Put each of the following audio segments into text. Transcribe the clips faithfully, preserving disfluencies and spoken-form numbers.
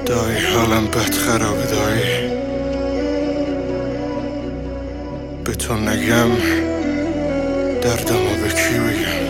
دایی حالم بد خرابه دایی، به تو نگم دردمو به کی بگم؟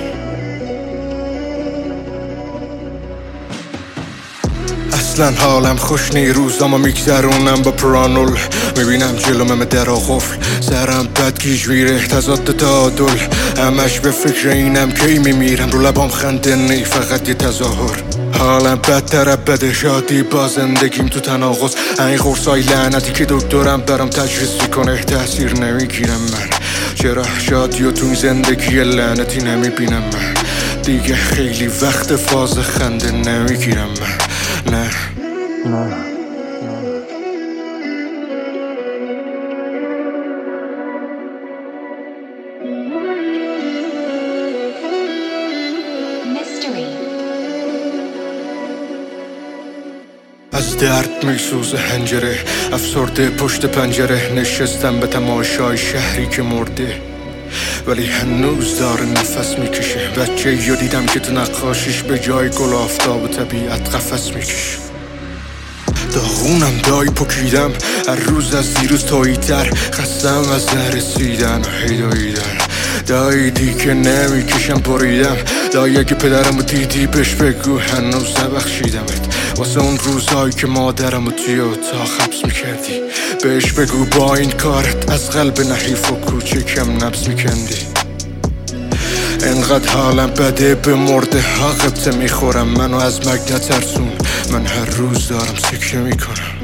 اصلا حالم خوش نی، روزامو میگذرونم با پرانول. میبینم جلومه در قفل، سرم بد گیج میره تضاد تعادل. همش به فکر اینم کی میمیرم، رو لبام خنده نی فقط یه تظاهر. حالم بدتره بده شادی با زندگیم تو تناقض. این قرصای لعنتی که دکترم برام تجویز میکنه تاثیر نمیگیرم من. چرا شادی و تو زندگی لعنتی نمیبینم من؟ دیگه خیلی وقت فاز خنده نمیگیرم من. نه نه از درد میسوزه هنجره، افسرده پشت پنجره. نشستم به تماشای شهری که مرده ولی هنوز داره نفس میکشه. بچه یا دیدم که تو نقاشیش به جای گل آفتاب و طبیعت قفس میکشه. داغونم دایی پکیدم هر روز از دیروز تایی‌تر، خستم از نرسیدن و هیداییدن. دایی دی که نمیکشم بریدم. دایی اگه پدرمو دیدی بهش بگو هنوز نبخشیدمت، واسه اون روزهایی که مادرمو توی اتاق حبس میکردی. بهش بگو با این کارت از قلب نحیف و کوچکم نبض میکندی. انقدر حالم بده به مرده ها قبطه میخورم، منو از مرگ نترسون. من هر روز دارم سکته میکنم.